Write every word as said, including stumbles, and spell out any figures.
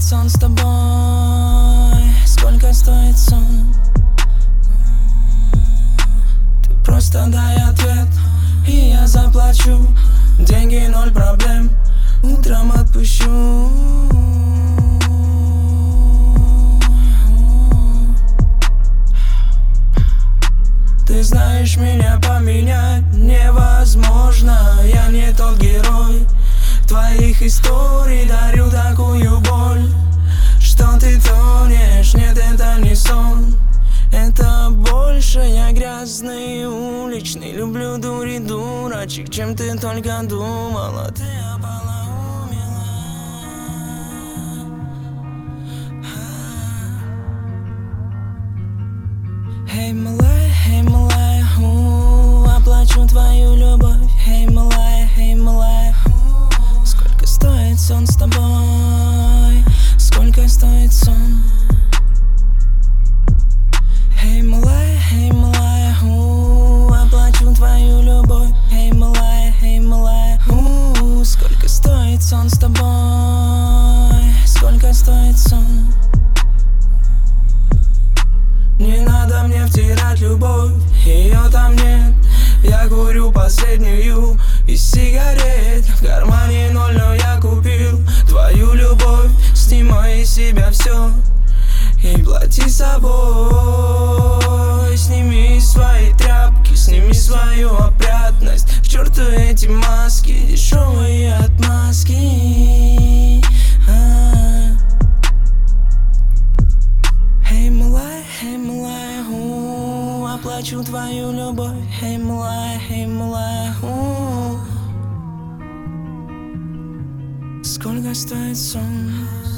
сон с тобой? Сколько стоит сон? Ты просто дай ответ, и я заплачу. Деньги ноль проблем, утром отпущу. Ты знаешь, меня поменять невозможно. Я не тот герой твоих историй, дарю такую боль, что ты тонешь. Нет, это не сон, это больше я грязный уличный. Люблю дури дурачек, чем ты только думала. Ты ополоумела. Эй, малая, эй, малая, у, оплачу твою любовь. Эй, малая, эй, малая, у, сколько стоит сон с тобой? Сколько стоит сон? Эй, малая, эй, малая, у, оплачу твою любовь. Эй, малая, эй, малая, у, сколько стоит сон с тобой? Сколько стоит сон? Не надо мне втирать любовь, ее там нет. Я курю последнюю из сигарет. В кармане ноль, но я купил твою любовь. Снимай из себя все и плати собой. Сними свои тряпки, сними свою опрятность. К черту эти маски, дешевые отмазки. а. Эй, малая, эй, малая, у, оплачу твою любовь. Эй, малая, эй, малая, у, сколько стоит сон?